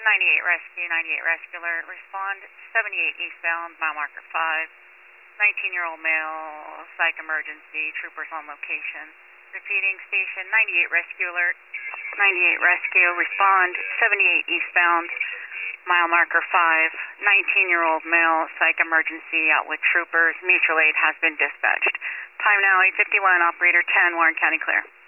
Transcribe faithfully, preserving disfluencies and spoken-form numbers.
Station ninety-eight Rescue, ninety-eight Rescue Alert. Respond seventy-eight eastbound, mile marker five. nineteen-year-old male, psych emergency, troopers on location. Repeating, Station ninety-eight Rescue Alert. ninety-eight Rescue, respond seventy-eight eastbound, mile marker five. nineteen-year-old male, psych emergency, out with troopers. Mutual aid has been dispatched. Time now eight fifty-one, operator ten, Warren County clear.